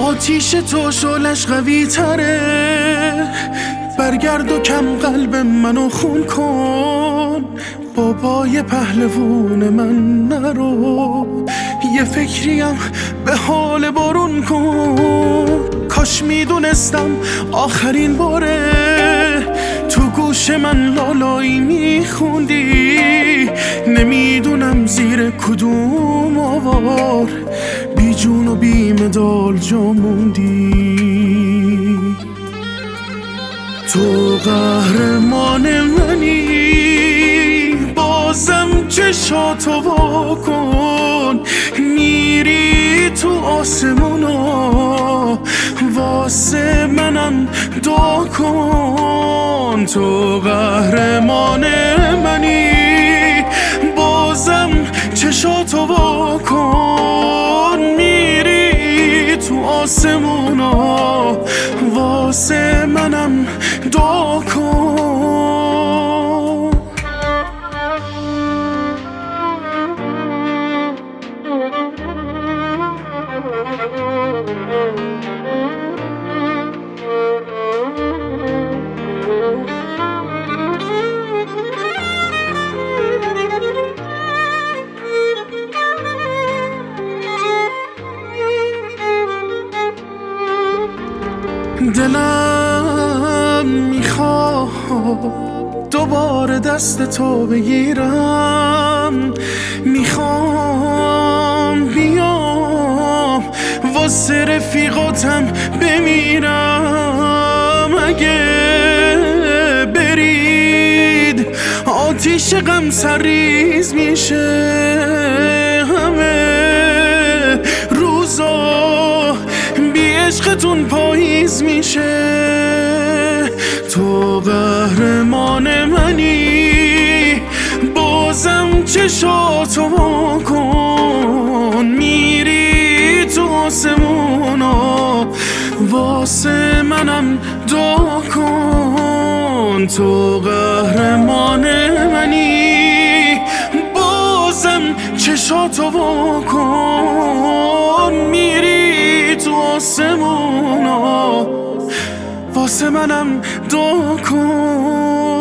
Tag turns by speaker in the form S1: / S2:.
S1: آتیش تو شعلش قوی تره، برگرد و کم قلب منو خون کن. بابای پهلوون من نرو، یه فکریم به حال بارون کن. کاش میدونستم آخرین باره تو گوش من لالایی میخوندی. نمیدونم زیر کدوم آوار بی جون و بی مدال جا موندی. تو قهرمان منی، بازم چشاتو وا کن. میری تو آسمونا، واسه منم دعا کن. تو قهرمان منی، بازم چشاتو وا کن. میری تو آسمونا، واسه منم دعا کن. دلم میخواد دوباره دست تو بگیرم، میخوام بیام واسه رفیقاتم بمیرم. اگه برید آتیش غم سرریز میشه، همه روزا بی عشقتون پاییز میشه. تو قهرمان منی، بازم چشاتو وا کن. میری تو آسمونا، واسه منم دعا کن. تو قهرمان منی، بازم چشاتو وا کن. میری تو آسمونا، واسه منم دعا کن.